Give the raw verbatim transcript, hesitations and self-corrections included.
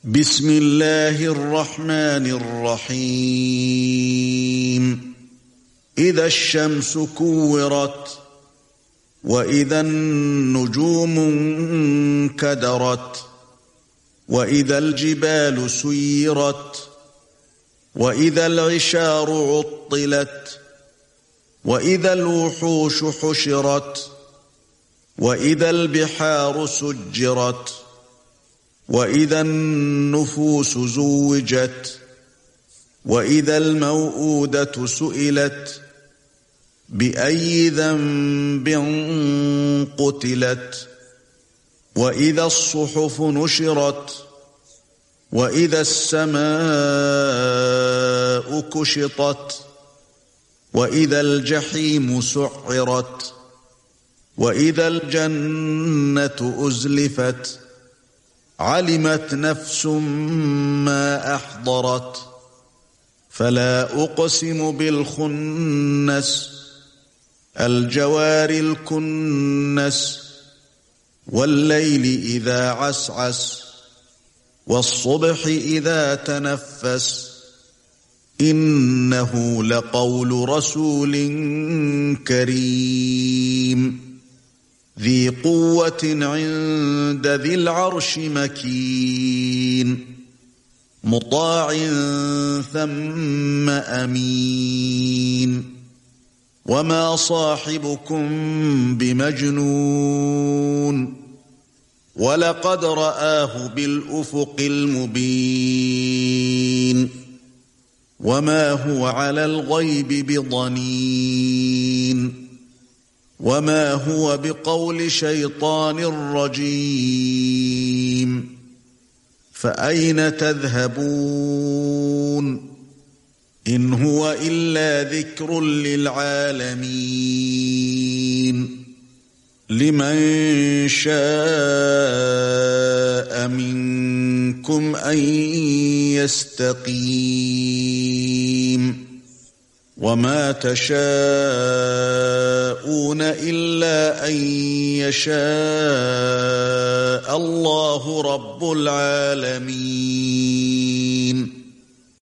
بسم الله الرحمن الرحيم إذا الشمس كورت وإذا النجوم انكدرت وإذا الجبال سيرت وإذا العشار عطلت وإذا الوحوش حشرت وإذا البحار سجرت وإذا النفوس زوجت وإذا الموءودة سئلت بأي ذنب قتلت وإذا الصحف نشرت وإذا السماء كشطت وإذا الجحيم سعرت وإذا الجنة أزلفت علمت نفس ما أحضرت فلا أقسم بالخنس الجوار الكنس والليل إذا عسعس والصبح إذا تنفس إنه لقول رسول كريم ذي قوة عند ذي العرش مكين مطاع ثم أمين وما صاحبكم بمجنون ولقد رآه بالأفق المبين وما هو على الغيب بضنين وما هو بقول شيطان رجيم فأين تذهبون إن هو إلا ذكر للعالمين لمن شاء منكم أن يستقيم وما تشاءون إلا أن يشاء الله رب العالمين.